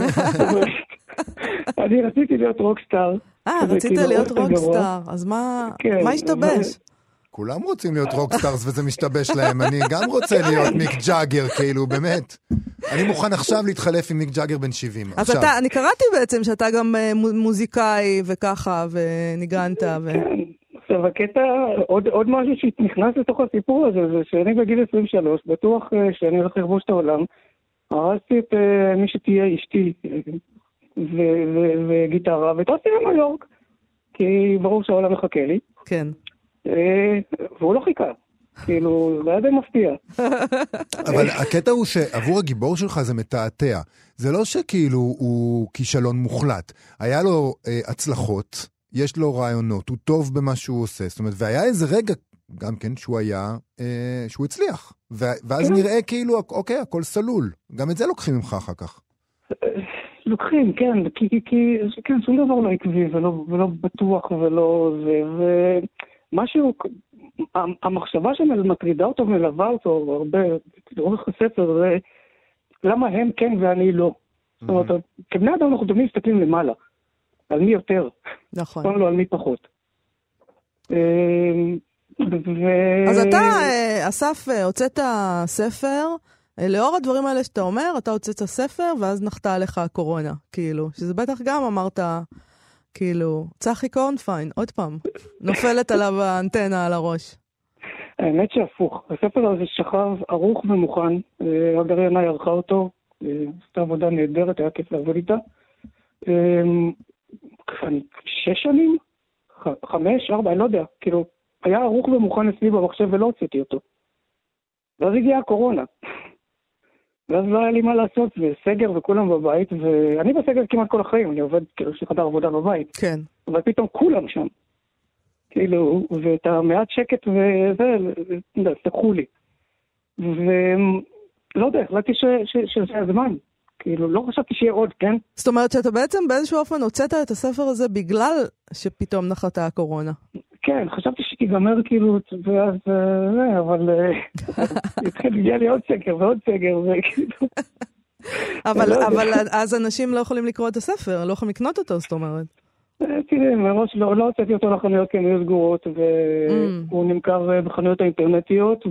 אני רציתי להיות רוקסטאר. רצית להיות רוקסטאר, אז מה השתבש? כולם רוצים להיות רוקסטארס וזה משתבש להם. אני גם רוצה להיות מיק ג'אגר, כאילו, באמת. אני מוכן עכשיו להתחלף עם מיק ג'אגר בן 70. אז אני קראתי בעצם שאתה גם מוזיקאי וככה, וניגנת. כן. עכשיו, הקטע, עוד משהו שנכנס לתוך הסיפור הזה, זה שאני בגיל 23, בטוח שאני הולך לרבוש את העולם, הרסתי את מי שתהיה אשתי וגיטרה, וטסתי לניו יורק, כי ברור שהעולם מחכה לי. כן. והוא לא חיכה. כאילו, זה היה די מפתיע. אבל הקטע הוא שעבור הגיבור שלך זה מתעתע. זה לא שכאילו הוא כישלון מוחלט. היה לו הצלחות, יש לו רעיונות, הוא טוב במה שהוא עושה. זאת אומרת, והיה איזה רגע גם כן שהוא הצליח. ואז נראה כאילו, אוקיי, הכל סלול. גם את זה לוקחים ממך אחר כך. לוקחים, כן, כי שום דבר לא עקבי ולא בטוח ולא זה, ומשהו, המחשבה שמטרידה אותו ומלווה אותו הרבה, לאורך הספר, זה למה הם כן ואני לא. זאת אומרת, כבני אדם אנחנו תמיד מסתכלים למעלה, על מי יותר, נכון. לא על מי פחות. אז אתה, אסף, הוצאת ספר, לאור הדברים האלה שאתה אומר, אתה הוצאת ספר, ואז נחתה עליך הקורונה, כאילו, שזה בטח גם אמרת, כאילו, צחי קורנפיין, עוד פעם, נופלת עליו האנטנה על הראש. האמת שהפוך, הספר הזה שכב ערוך ומוכן, הגר ינאי ערכה אותו, עשתה עבודה נהדרת, היה כיף לעבוד איתה. 6 שנים? 5, 4, אני לא יודע, כאילו, היה ערוך ומוכן אצלי במחשב ולא הוצאתי אותו. ואז הגיעה הקורונה. ואז לא היה לי מה לעשות, וסגר וכולם בבית, ואני בסגר כמעט כל החיים, אני עובד כאילו שחדר עבודה בבית. כן. אבל פתאום כולם שם. כאילו, ואת המעט שקט וזה, תקחו לי. ולא יודע, החלטתי שזה הזמן. כאילו, לא חשבתי שיהיה עוד, כן? זאת אומרת שאתה בעצם באיזשהו אופן הוצאת את הספר הזה בגלל שפתאום נחתה הקורונה. כן, חשבתי שתיגמר כאילו, ואז זה, אבל הגיע לי עוד סגר ועוד סגר, וכאילו... אבל אז אנשים לא יכולים לקרוא את הספר, לא יכולים לקנות אותו, זאת אומרת. תראה, מראש לא הוצאתי אותו לחנויות כי הן היו סגורות, והוא נמכר בחנויות האינטרנטיות,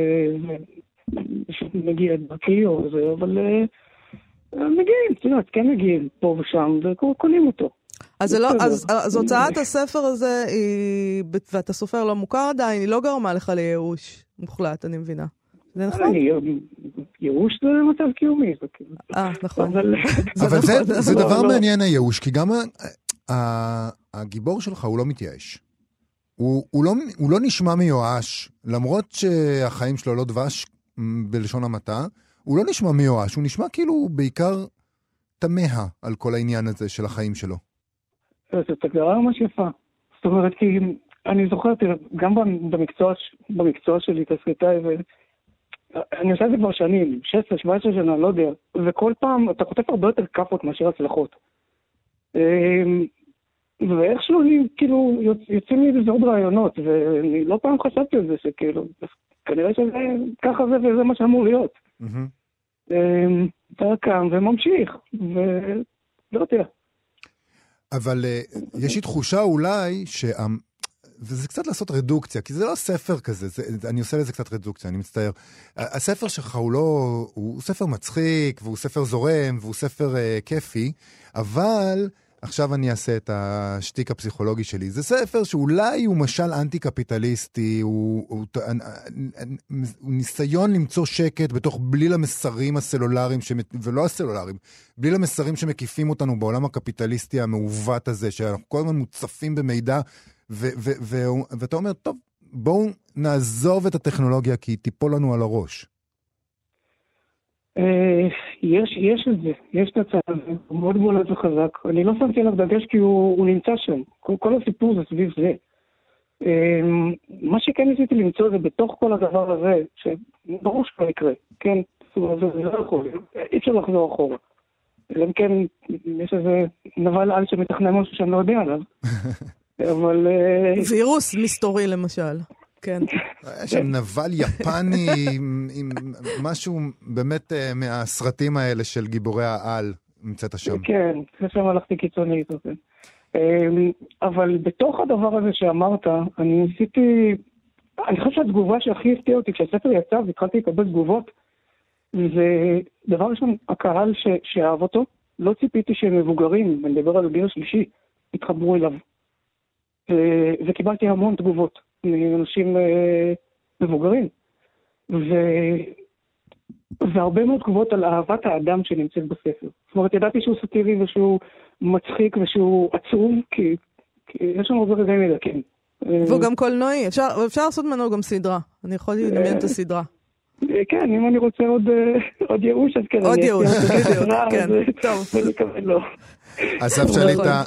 ומגיע דרכי או זה, אבל מגיעים, תראה, כן מגיעים פה ושם, וקונים אותו. אז הוצאת הספר הזה, ואתה סופר לא מוכר עדיין, היא לא גרמה לך לייאוש מוחלט, אני מבינה. זה נכון? ייאוש זה מצב קיומי. נכון. אבל זה דבר מעניין הייאוש, כי גם הגיבור שלך הוא לא מתייאש. הוא לא נשמע מיואש, למרות שהחיים שלו לא דבש בלשון המעטה, הוא לא נשמע מיואש, הוא נשמע כאילו בעיקר תמה על כל העניין הזה של החיים שלו. זאת הגדרה ממש יפה. זאת אומרת, כי אני זוכר, גם במקצוע שלי כסריטאי, ואני עושה את זה כבר שנים, 16-17 שנה, לא יודע, וכל פעם אתה חוטף הרבה יותר כפות מאשר הצלחות. ואיכשהו אני, כאילו, יוצאים לי בזה עוד רעיונות, ואני לא פעם חשבתי על זה, שכאילו, כנראה שזה ככה זה, וזה מה שאמור להיות. אתה קם וממשיך, ולא יודע. אבל יש לי תחושה אולי וזה קצת לעשות רדוקציה, כי זה לא ספר כזה, אני עושה לזה קצת רדוקציה, אני מצטער. הספר שלך הוא ספר מצחיק, והוא ספר זורם, והוא ספר כיפי, אבל עכשיו אני אעשה את השתיק הפסיכולוגי שלי. זה ספר שאולי הוא משל אנטי-קפיטליסטי, הוא ניסיון למצוא שקט בתוך בליל המסרים הסלולריים, ולא הסלולריים, בליל המסרים שמקיפים אותנו בעולם הקפיטליסטי המעוות הזה, שאנחנו כל הזמן מוצפים במידע, ואתה אומר, טוב, בואו נעזוב את הטכנולוגיה, כי היא תיפול לנו על הראש. יש את זה, יש את הצד הזה, הוא מאוד בולט וחזק. אני לא שמתי עליו דגש כי הוא נמצא שם. כל הסיפור זה סביב זה. מה שכן ניסיתי למצוא זה בתוך כל הדבר הזה, שברור שלא יקרה, כן? זה לא יכול, אי אפשר לחזור אחורה. אלא אם כן, יש איזה נבל על שמתכנן משהו שאני לא יודע עליו. אבל... וירוס מסתורי למשל. כן. היה שם נבל יפני עם משהו באמת מהסרטים האלה של גיבורי העל, נמצאת שם. כן, זה שם הלכתי קיצונית. אבל בתוך הדבר הזה שאמרת, אני ניסיתי, אני חושב שהתגובה שהכי הפתיעה אותי, כשהספר יצא והתחלתי לקבל תגובות, זה דבר ראשון, הקהל שאהב אותו, לא ציפיתי שמבוגרים, אני מדבר על הגיל השלישי, התחברו אליו. וקיבלתי המון תגובות מאנשים מבוגרים. והרבה מאוד תגובות על אהבת האדם שנמצאת בספר. זאת אומרת, ידעתי שהוא סטירי ושהוא מצחיק ושהוא עצוב, כי יש לנו הרבה רגעים מדכאים. והוא גם קולנועי, אפשר לעשות ממנו גם סדרה. אני יכולתי לדמיין את הסדרה. כן, אם אני רוצה עוד ייאוש, אז כן. עוד ייאוש, כן, טוב. אז שליטה,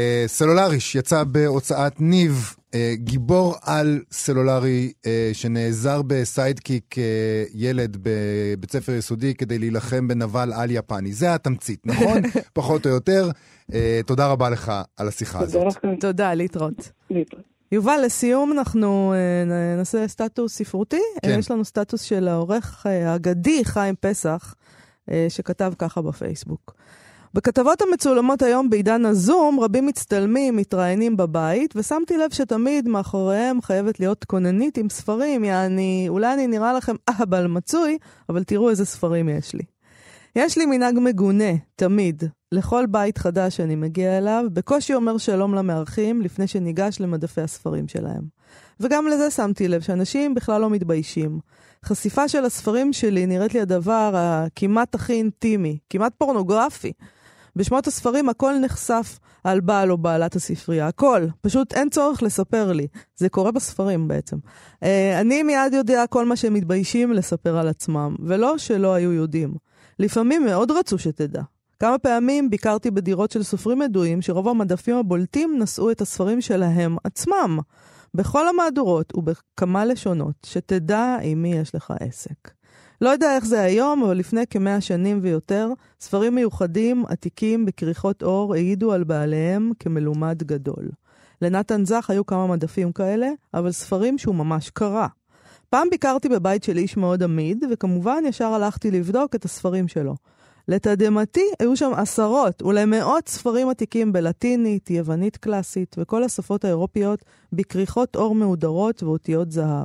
סלולריש יצא בהוצאת ניב, גיבור על סלולרי שנעזר בסיידקיק ילד בבית ספר יסודי כדי להילחם בנבל על יפני. זה התמצית, נכון? פחות או יותר. תודה רבה לך על השיחה הזאת. תודה, להתראות. יובל, לסיום אנחנו נעשה סטטוס ספרותי. כן. יש לנו סטטוס של העורך האגדי חיים פסח, שכתב ככה בפייסבוק. בכתבות המצולמות היום בעידן הזום, רבים מצטלמים, מתראיינים בבית, ושמתי לב שתמיד מאחוריהם חייבת להיות כוננית עם ספרים, יעני, אולי אני נראה לכם אהבל מצוי, אבל תראו איזה ספרים יש לי. יש לי מנהג מגונה, תמיד, לכל בית חדש שאני מגיע אליו, בקושי אומר שלום למארחים לפני שניגש למדפי הספרים שלהם. וגם לזה שמתי לב שאנשים בכלל לא מתביישים. חשיפה של הספרים שלי נראית לי הדבר הכמעט הכי אינטימי, כמעט פורנוגרפי. בשמות הספרים הכל נחשף על בעל או בעלת הספרייה, הכל. פשוט אין צורך לספר לי. זה קורה בספרים בעצם. אני מיד יודע כל מה שהם מתביישים לספר על עצמם, ולא שלא היו יודעים. לפעמים מאוד רצו שתדע. כמה פעמים ביקרתי בדירות של סופרים ידועים שרוב המדפים הבולטים נשאו את הספרים שלהם עצמם. בכל המהדורות ובכמה לשונות, שתדע עם מי יש לך עסק. לא יודע איך זה היום, אבל לפני כ100 שנים ויותר, ספרים מיוחדים, עתיקים, בקריחות אור, העידו על בעליהם כמלומד גדול. לנתן זך היו כמה מדפים כאלה, אבל ספרים שהוא ממש קרא. פעם ביקרתי בבית של איש מאוד עמיד, וכמובן ישר הלכתי לבדוק את הספרים שלו. לתדהמתי היו שם עשרות, אולי מאות ספרים עתיקים בלטינית, יוונית קלאסית, וכל השפות האירופיות בקריחות אור מהודרות ואותיות זהב.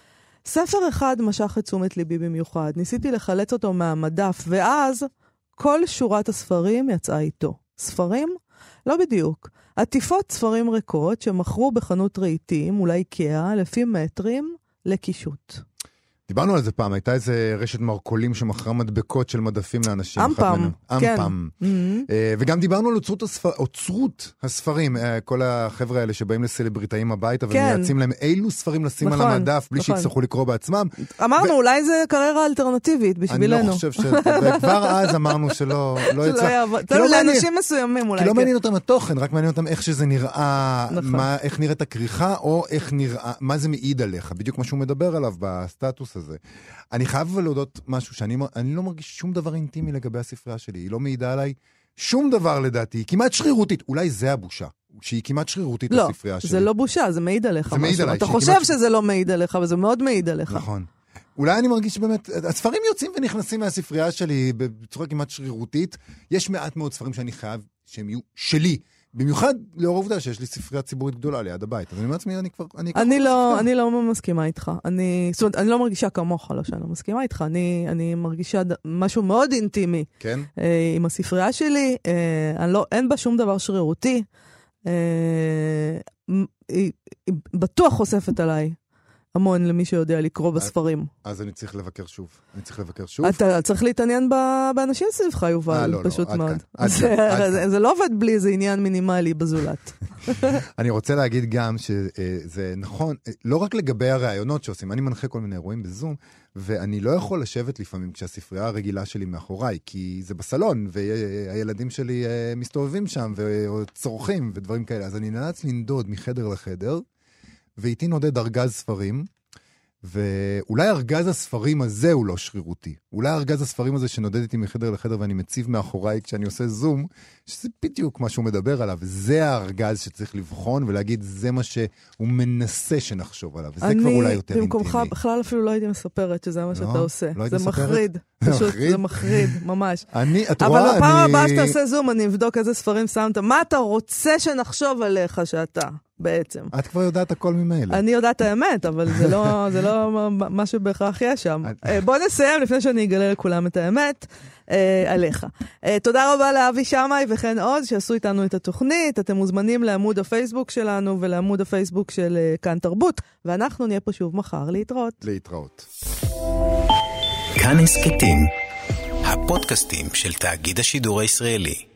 ספר אחד משך את תשומת ליבי במיוחד, ניסיתי לחלץ אותו מהמדף, ואז כל שורת הספרים יצאה איתו. ספרים? לא בדיוק. עטיפות ספרים ריקות שמכרו בחנות רהיטים, אולי איקאה, לפי מטרים, לקישוט. דיברנו על זה פעם, הייתה איזה רשת מרקולים שמכרה מדבקות של מדפים לאנשים. אמפם, כן. אמפם. וגם דיברנו על אוצרות הספרים, כל החבר'ה האלה שבאים לסלבריטאים הביתה, ומייעצים להם אילו ספרים לשים על המדף, בלי שיצטרכו לקרוא בעצמם. אמרנו, אולי זה קריירה אלטרנטיבית בשבילנו. אני לא חושב וכבר אז אמרנו שלא יצא. לאנשים מסוימים אולי. כי לא מעניין אותם התוכן, רק מעניין אותם איך שזה נראה, איך נראית הכריכה, או איך נראה, מה זה מעיד עליך, בדיוק מה שהוא מדבר עליו בסטטוס הזה. אני חייב להודות משהו שאני לא מרגיש שום דבר אינטימי לגבי הספרייה שלי. היא לא מעידה עליי שום דבר לדעתי. היא כמעט שרירותית. אולי זה הבושה. שהיא כמעט שרירותית הספרייה שלי. לא, זה לא בושה, זה מעיד עליך. זה מעיד עליי. אתה חושב שזה לא מעיד עליך, אבל זה מאוד מעיד עליך. נכון. אולי אני מרגיש שבאמת, הספרים יוצאים ונכנסים מהספרייה שלי בצורה כמעט שרירותית. יש מעט מאוד ספרים שאני חייב שהם יהיו שלי. במיוחד לאור העובדה שיש לי ספרייה ציבורית גדולה ליד הבית. אז אני מעצמי, אני לא מסכימה איתך. זאת אומרת, אני לא מרגישה כמוך, לא שאני לא מסכימה איתך. אני מרגישה משהו מאוד אינטימי. כן? עם הספרייה שלי. אין בה שום דבר שרירותי. היא בטוח חושפת עליי המון למי שיודע לקרוא בספרים. אז אני צריך לבקר שוב. אתה צריך להתעניין באנשים סביבך, יובל, פשוט מאוד. זה לא עובד בלי איזה עניין מינימלי בזולת. אני רוצה להגיד גם שזה נכון, לא רק לגבי הרעיונות שעושים, אני מנחה כל מיני אירועים בזום, ואני לא יכול לשבת לפעמים כשהספרייה הרגילה שלי מאחוריי, כי זה בסלון, והילדים שלי מסתובבים שם, וצורכים ודברים כאלה, אז אני נאלץ לנדוד מחדר לחדר, ואיתי נודד ארגז ספרים, ואולי ארגז הספרים הזה הוא לא שרירותי. אולי ארגז הספרים הזה שנודד איתי מחדר לחדר ואני מציב מאחוריי כשאני עושה זום, שזה בדיוק מה שהוא מדבר עליו. זה הארגז שצריך לבחון ולהגיד, זה מה שהוא מנסה שנחשוב עליו. וזה כבר אולי יותר אינטימי. אני במקומך בכלל אפילו לא הייתי מספרת שזה מה שאתה עושה. זה מחריד. פשוט זה מחריד, ממש. אבל בפעם הבאה שאתה עושה זום, אני אבדוק איזה ספרים שמת. מה אתה רוצה שנחשוב עליך שאתה? בעצם. את כבר יודעת הכל ממילא. אני יודעת האמת, אבל זה לא מה שבהכרח יש שם. בוא נסיים לפני שאני אגלה לכולם את האמת עליך. תודה רבה לאבי שמאי וכן עוד שעשו איתנו את התוכנית. אתם מוזמנים לעמוד הפייסבוק שלנו ולעמוד הפייסבוק של כאן תרבות, ואנחנו נהיה פה שוב מחר. להתראות. כאן הסקטים, הפודקאסטים של תאגיד השידור הישראלי.